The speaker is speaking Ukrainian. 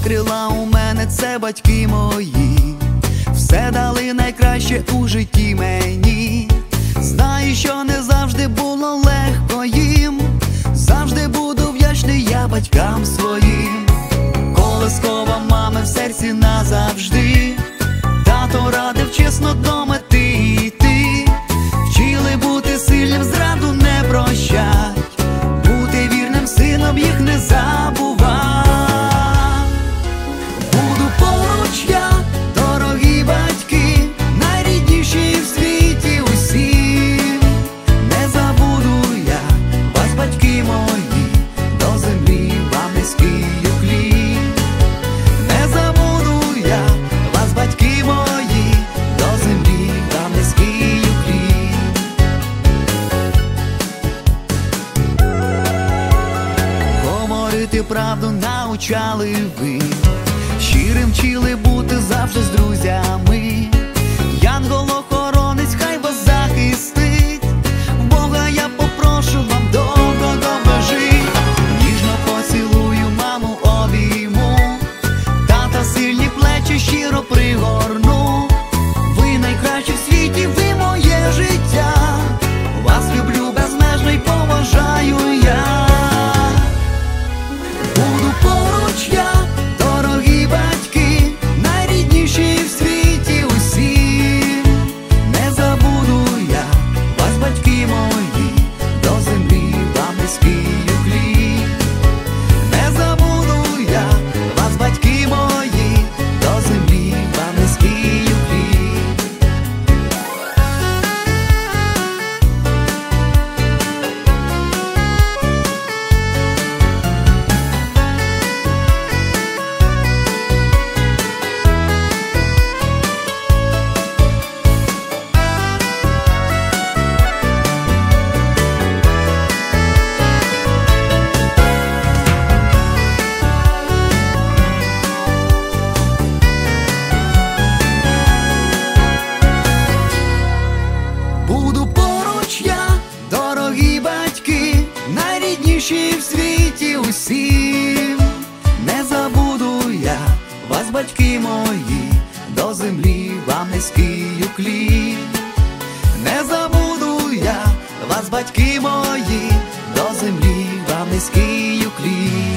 крила у мене, це батьки мої, все дали найкраще у житті мені. Знаю, що не завжди було легко їм, завжди буду вдячний я батькам своїм. Колискова мами в серці назавжди, тато радив чесно до мети йти. Вчили бути сильним, зраду не прощать, бути вірним сином їх не забувай. Буду поруч я, дорогі батьки, найрідніші в світі усі. Не забуду я вас, батьки мої, до землі вам низький уклін. Не забуду я вас, батьки мої, до землі вам низький уклін. Говорити правду научали ви, щирим вчили бути завжди з друзями. Янгол-охоронець хай вас захистить, в Бога я попрошу вам довго-довго жить. Ніжно поцілую маму, обійму, тата сильні плечі щиро пригорну. Ви найкращі в світі, ви моє життя, вас люблю безмежно й поважаю я. Буду поруч я, дорогі батьки, найрідніші в світі усі. Не забуду я вас, батьки мої, до землі вам низький уклін. Не забуду я вас, батьки мої, до землі вам низький уклін. Буду поруч я, дорогі батьки, найрідніші в світі усі. Не забуду я вас, батьки мої, до землі вам низький уклін. Не забуду я вас, батьки мої, до землі вам низький уклін.